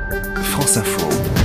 France Info.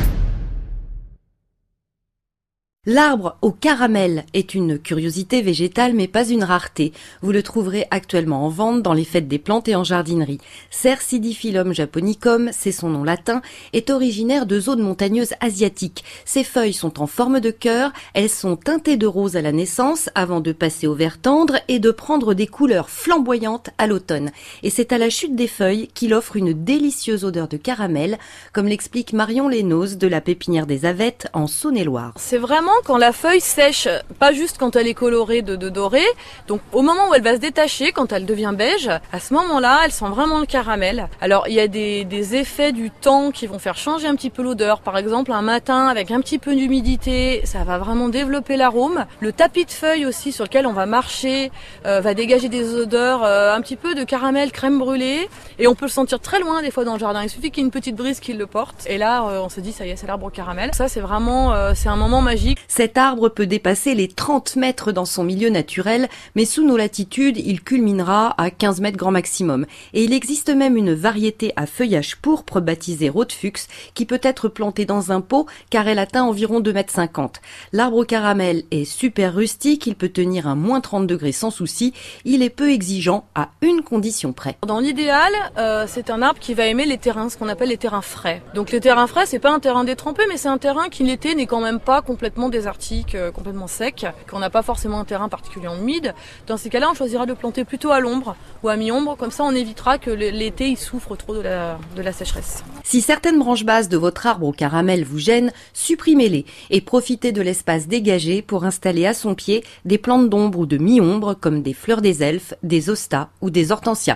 L'arbre au caramel est une curiosité végétale mais pas une rareté. Vous le trouverez actuellement en vente dans les fêtes des plantes et en jardinerie. Cercidiphyllum japonicum, c'est son nom latin, est originaire de zones montagneuses asiatiques. Ses feuilles sont en forme de cœur, elles sont teintées de rose à la naissance avant de passer au vert tendre et de prendre des couleurs flamboyantes à l'automne. Et c'est à la chute des feuilles qu'il offre une délicieuse odeur de caramel, comme l'explique Marion Lénos de la pépinière des Avettes en Saône-et-Loire. C'est vraiment quand la feuille sèche, pas juste quand elle est colorée de doré. Donc au moment où elle va se détacher, quand elle devient beige, à ce moment-là, elle sent vraiment le caramel. Alors il y a des effets du temps qui vont faire changer un petit peu l'odeur. Par exemple, un matin avec un petit peu d'humidité, ça va vraiment développer l'arôme. Le tapis de feuilles aussi sur lequel on va marcher va dégager des odeurs un petit peu de caramel, crème brûlée. Et on peut le sentir très loin des fois dans le jardin. Il suffit qu'il y ait une petite brise qui le porte. Et là, on se dit, ça y est, c'est l'arbre au caramel. Ça, c'est vraiment, c'est un moment magique. Cet arbre peut dépasser les 30 mètres dans son milieu naturel, mais sous nos latitudes, il culminera à 15 mètres grand maximum. Et il existe même une variété à feuillage pourpre baptisée Rotfuchs qui peut être plantée dans un pot car elle atteint environ 2,50 m. L'arbre au caramel est super rustique, il peut tenir à moins 30 degrés sans souci. Il est peu exigeant à une condition près. Dans l'idéal, c'est un arbre qui va aimer les terrains, ce qu'on appelle les terrains frais. Donc les terrains frais, c'est pas un terrain détrempé, mais c'est un terrain qui l'été n'est quand même pas complètement désertique, complètement sec, qu'on n'a pas forcément un terrain particulièrement humide. Dans ces cas-là, on choisira de planter plutôt à l'ombre ou à mi-ombre, comme ça on évitera que l'été il souffre trop de la sécheresse. Si certaines branches basses de votre arbre au caramel vous gênent, supprimez-les et profitez de l'espace dégagé pour installer à son pied des plantes d'ombre ou de mi-ombre comme des fleurs des elfes, des hostas ou des hortensias.